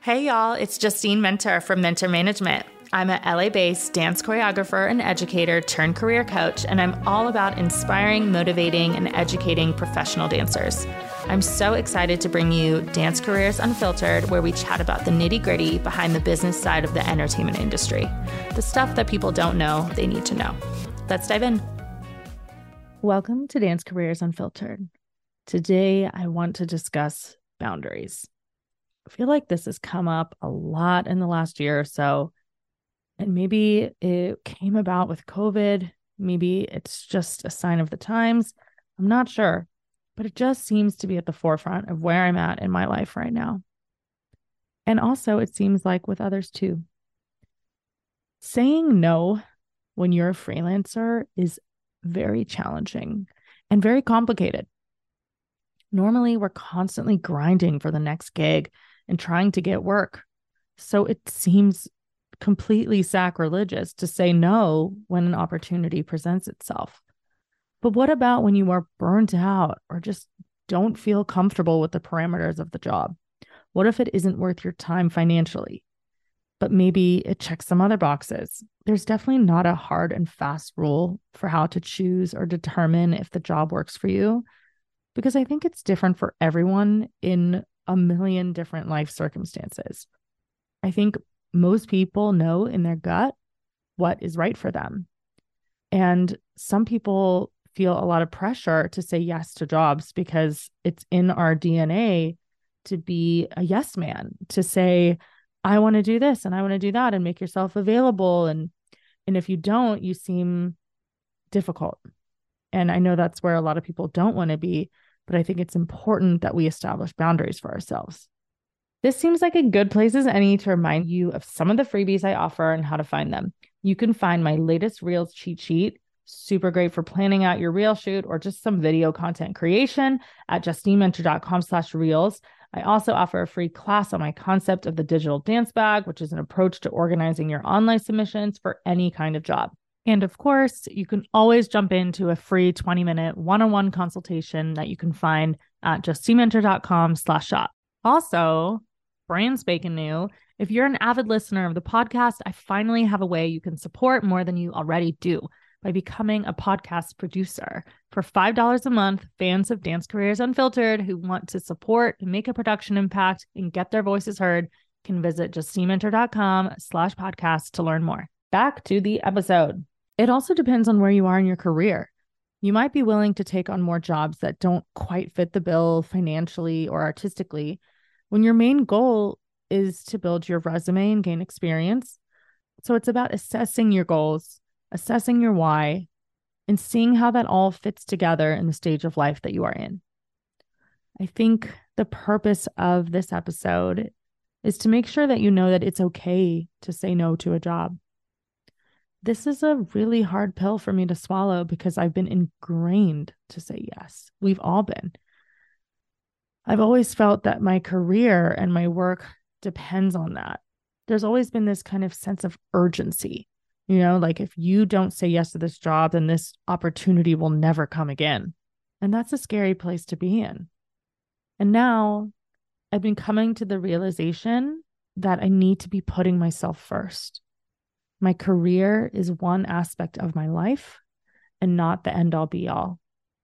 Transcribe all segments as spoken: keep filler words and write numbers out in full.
Hey y'all, it's Justine Mentor from Mentor Management. I'm a L A-based dance choreographer and educator turned career coach, and I'm all about inspiring, motivating, and educating professional dancers. I'm so excited to bring you Dance Careers Unfiltered, where we chat about the nitty-gritty behind the business side of the entertainment industry, the stuff that people don't know they need to know. Let's dive in. Welcome to Dance Careers Unfiltered. Today, I want to discuss boundaries. I feel like this has come up a lot in the last year or so, and maybe it came about with COVID. Maybe it's just a sign of the times. I'm not sure, but it just seems to be at the forefront of where I'm at in my life right now. And also, it seems like with others too. Saying no when you're a freelancer is very challenging and very complicated. Normally, we're constantly grinding for the next gig and trying to get work. So it seems completely sacrilegious to say no when an opportunity presents itself. But what about when you are burnt out or just don't feel comfortable with the parameters of the job? What if it isn't worth your time financially, but maybe it checks some other boxes? There's definitely not a hard and fast rule for how to choose or determine if the job works for you, because I think it's different for everyone in a million different life circumstances. I think most people know in their gut what is right for them. And some people feel a lot of pressure to say yes to jobs because it's in our D N A to be a yes man, to say, I want to do this and I want to do that, and make yourself available. And, and if you don't, you seem difficult. And I know that's where a lot of people don't want to be, but I think it's important that we establish boundaries for ourselves. This seems like a good place as any to remind you of some of the freebies I offer and how to find them. You can find my latest Reels cheat sheet, super great for planning out your reel shoot or just some video content creation, at justinementor.com slash reels. I also offer a free class on my concept of the digital dance bag, which is an approach to organizing your online submissions for any kind of job. And of course, you can always jump into a free twenty minute one-on-one consultation that you can find at justinementor.com slash shop. Also, brand spanking new, if you're an avid listener of the podcast, I finally have a way you can support more than you already do by becoming a podcast producer. For five dollars a month, fans of Dance Careers Unfiltered who want to support and make a production impact and get their voices heard can visit justinementor.com slash podcast to learn more. Back to the episode. It also depends on where you are in your career. You might be willing to take on more jobs that don't quite fit the bill financially or artistically when your main goal is to build your resume and gain experience. So it's about assessing your goals, assessing your why, and seeing how that all fits together in the stage of life that you are in. I think the purpose of this episode is to make sure that you know that it's okay to say no to a job. This is a really hard pill for me to swallow because I've been ingrained to say yes. We've all been. I've always felt that my career and my work depends on that. There's always been this kind of sense of urgency, you know, like if you don't say yes to this job, then this opportunity will never come again. And that's a scary place to be in. And now I've been coming to the realization that I need to be putting myself first. My career is one aspect of my life and not the end all be all.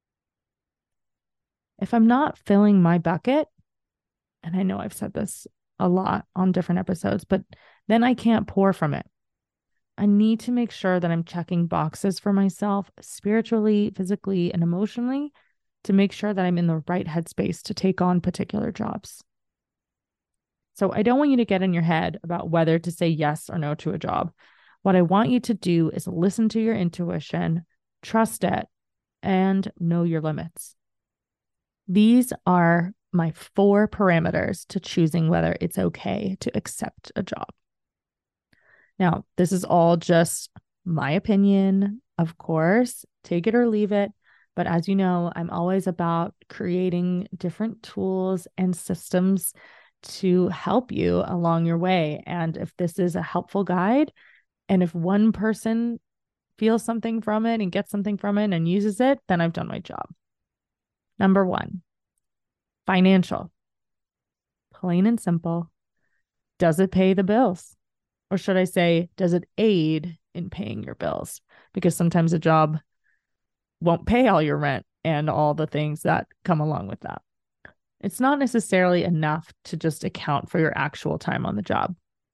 If I'm not filling my bucket, and I know I've said this a lot on different episodes, but then I can't pour from it. I need to make sure that I'm checking boxes for myself spiritually, physically, and emotionally to make sure that I'm in the right headspace to take on particular jobs. So I don't want you to get in your head about whether to say yes or no to a job. What I want you to do is listen to your intuition, trust it, and know your limits. These are my four parameters to choosing whether it's okay to accept a job. Now, this is all just my opinion, of course. Take it or leave it. But as you know, I'm always about creating different tools and systems to help you along your way. And if this is a helpful guide, and if one person feels something from it and gets something from it and uses it, then I've done my job. Number one, financial. Plain and simple. Does it pay the bills? Or should I say, does it aid in paying your bills? Because sometimes a job won't pay all your rent and all the things that come along with that. It's not necessarily enough to just account for your actual time on the job.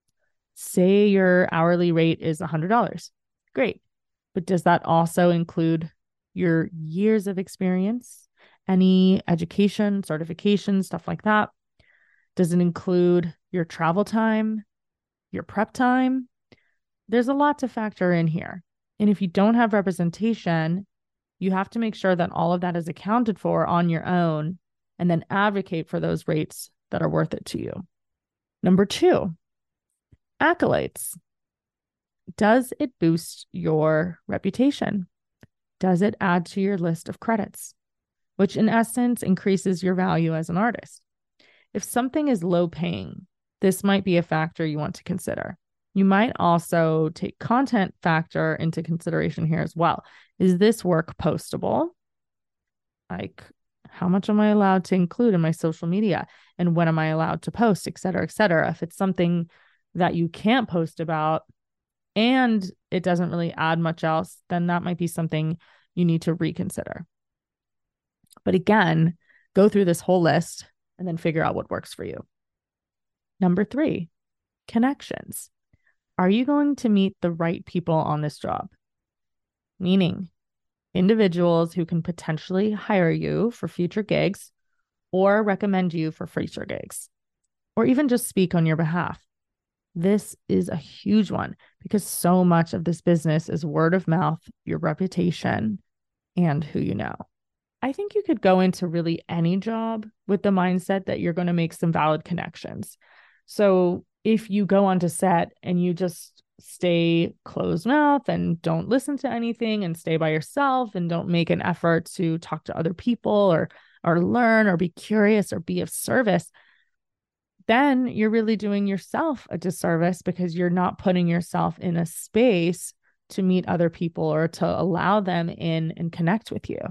Say your hourly rate is one hundred dollars. Great. But does that also include your years of experience, any education, certification, stuff like that? Does it include your travel time, your prep time? There's a lot to factor in here. And if you don't have representation, you have to make sure that all of that is accounted for on your own and then advocate for those rates that are worth it to you. Number two, accolades. Does it boost your reputation? Does it add to your list of credits, which in essence increases your value as an artist? If something is low paying, this might be a factor you want to consider. You might also take content factor into consideration here as well. Is this work postable? Like, how much am I allowed to include in my social media? And when am I allowed to post, et cetera, et cetera? If it's something that you can't post about and it doesn't really add much else, then that might be something you need to reconsider. But again, go through this whole list and then figure out what works for you. Number three, connections. Are you going to meet the right people on this job? Meaning individuals who can potentially hire you for future gigs or recommend you for future gigs, or even just speak on your behalf. This is a huge one because so much of this business is word of mouth, your reputation, and who you know. I think you could go into really any job with the mindset that you're going to make some valid connections. So if you go onto set and you just stay closed mouth and don't listen to anything and stay by yourself and don't make an effort to talk to other people or or learn or be curious or be of service, then you're really doing yourself a disservice because you're not putting yourself in a space to meet other people or to allow them in and connect with you.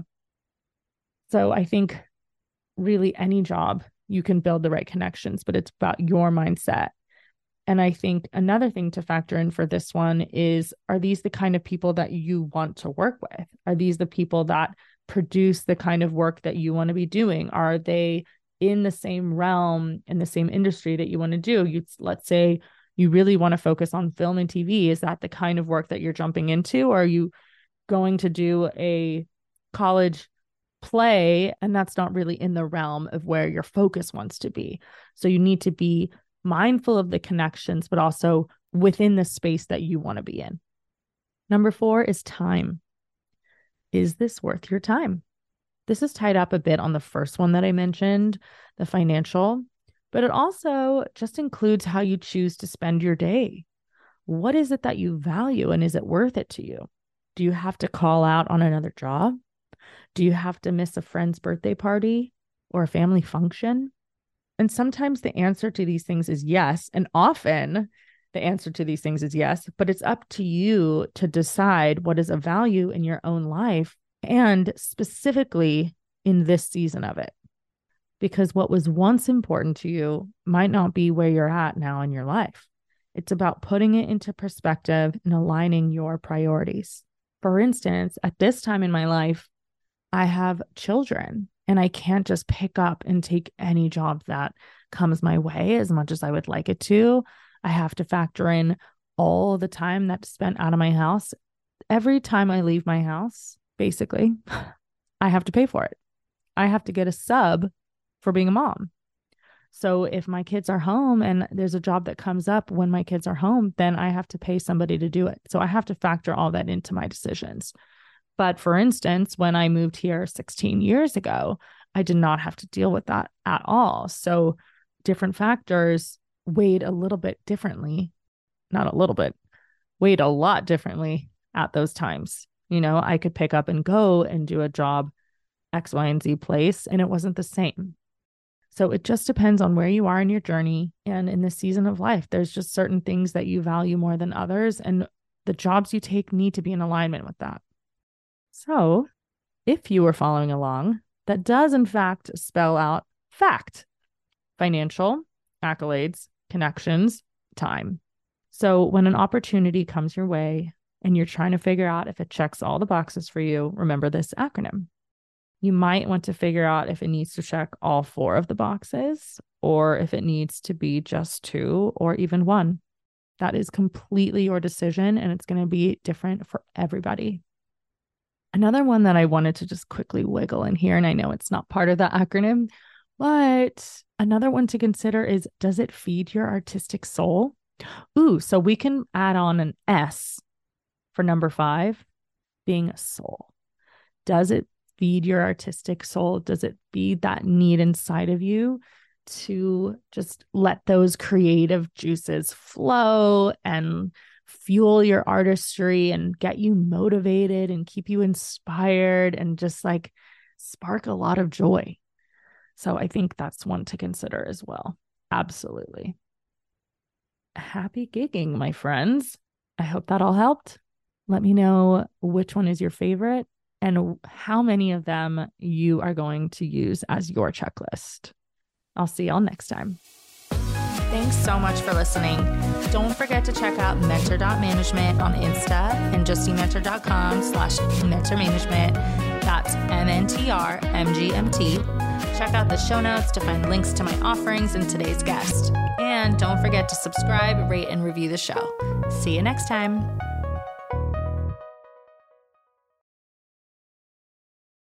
So I think really any job you can build the right connections, but it's about your mindset. And I think another thing to factor in for this one is, are these the kind of people that you want to work with? Are these the people that produce the kind of work that you want to be doing? Are they in the same realm, in the same industry that you want to do? You, let's say you really want to focus on film and T V. Is that the kind of work that you're jumping into? Or are you going to do a college play and that's not really in the realm of where your focus wants to be? So you need to be mindful of the connections, but also within the space that you want to be in. Number four is time. Is this worth your time? This is tied up a bit on the first one that I mentioned, the financial, but it also just includes how you choose to spend your day. What is it that you value and is it worth it to you? Do you have to call out on another job? Do you have to miss a friend's birthday party or a family function? And sometimes the answer to these things is yes. And often the answer to these things is yes, but it's up to you to decide what is of value in your own life and specifically in this season of it. Because what was once important to you might not be where you're at now in your life. It's about putting it into perspective and aligning your priorities. For instance, at this time in my life, I have children and I can't just pick up and take any job that comes my way as much as I would like it to. I have to factor in all the time that's spent out of my house. Every time I leave my house, basically, I have to pay for it. I have to get a sub for being a mom. So if my kids are home and there's a job that comes up when my kids are home, then I have to pay somebody to do it. So I have to factor all that into my decisions. But for instance, when I moved here sixteen years ago, I did not have to deal with that at all. So different factors weighed a little bit differently, not a little bit, weighed a lot differently at those times. You know, I could pick up and go and do a job X, Y, and Z place, and it wasn't the same. So it just depends on where you are in your journey and in this season of life. There's just certain things that you value more than others, and the jobs you take need to be in alignment with that. So if you were following along, that does in fact spell out fact: financial, accolades, connections, time. So when an opportunity comes your way and you're trying to figure out if it checks all the boxes for you, remember this acronym. You might want to figure out if it needs to check all four of the boxes or if it needs to be just two or even one. That is completely your decision, and it's going to be different for everybody. Another one that I wanted to just quickly wiggle in here, and I know it's not part of the acronym, but another one to consider is, does it feed your artistic soul? Ooh, so we can add on an S for number five, being a soul. Does it feed your artistic soul? Does it feed that need inside of you to just let those creative juices flow and fuel your artistry and get you motivated and keep you inspired and just like spark a lot of joy? So I think that's one to consider as well. Absolutely. Happy gigging, my friends. I hope that all helped. Let me know which one is your favorite and how many of them you are going to use as your checklist. I'll see y'all next time. Thanks so much for listening. Don't forget to check out mentor dot management on Insta and justymentor.com slash mentor management. That's M N T R M G M T. Check out the show notes to find links to my offerings and today's guest. And don't forget to subscribe, rate, and review the show. See you next time.